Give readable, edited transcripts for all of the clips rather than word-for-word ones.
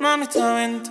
Mamita, vente.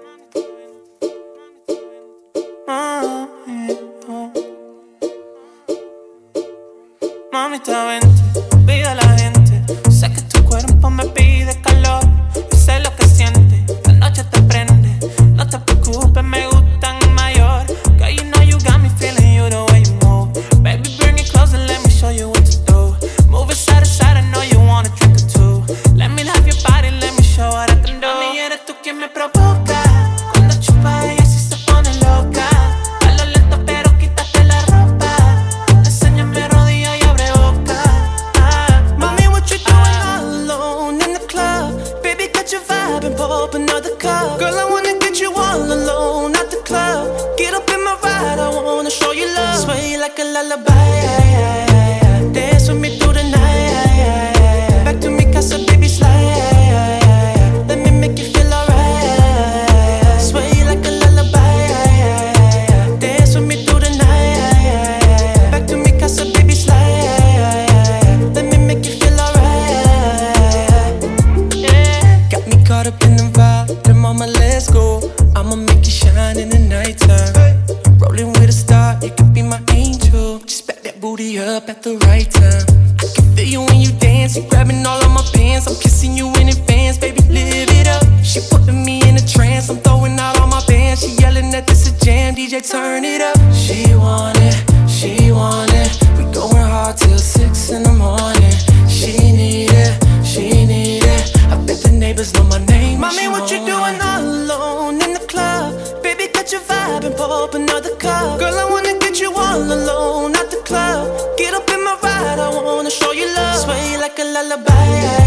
Mamita, vente. Pide a la gente. Sé que tu cuerpo me pide calor. Yo sé lo que siente. La noche te prende. No te preocupes, me gustan mayor. Girl, you know you got me feeling you the way you move. Baby, bring it close and let me show you what to do. Move it side to side, I know you want a drink or two. Let me have your body, let me show what I can do. Mami, eres tú quien me provoca. Cuando chupa ella sí se pone loca. A lo lento pero quítate la ropa. Enséñame rodilla y abre boca. Mommy, what you doing all alone in the club? Baby, got your vibe and pull up another cup. Girl, I wanna get you all alone at the club. Get up in my ride, I wanna show you love. Sway like a lullaby. Dance with me through the night. Back to mi casa, baby, slide. Let me make you feel alright. Sway like a lullaby. Dance with me through the night. Back to mi casa, baby, slide. Let me make you feel alright. Yeah. Got me caught up in the vibe. Then mama, let's go. I'ma make you shine in the nighttime. Rolling with a star, you could be my angel. Just back that booty up at the right time. I can feel you when you dance. You grabbing all of my pants. I'm kissing you in advance, baby, live it up. She putting me in a trance. I'm throwing out all my bands. She yelling that this a jam. DJ, turn it up. She want it, she want it. We going hard till 6 in the morning. She need it, she need it. I bet the neighbors know my name. Mommy, what you doing all alone in the club? Baby, got your vibe and pull up another cup. Girl, I wanna get you all alone at the club. Get up in my ride, I wanna show you love. Sway like a lullaby.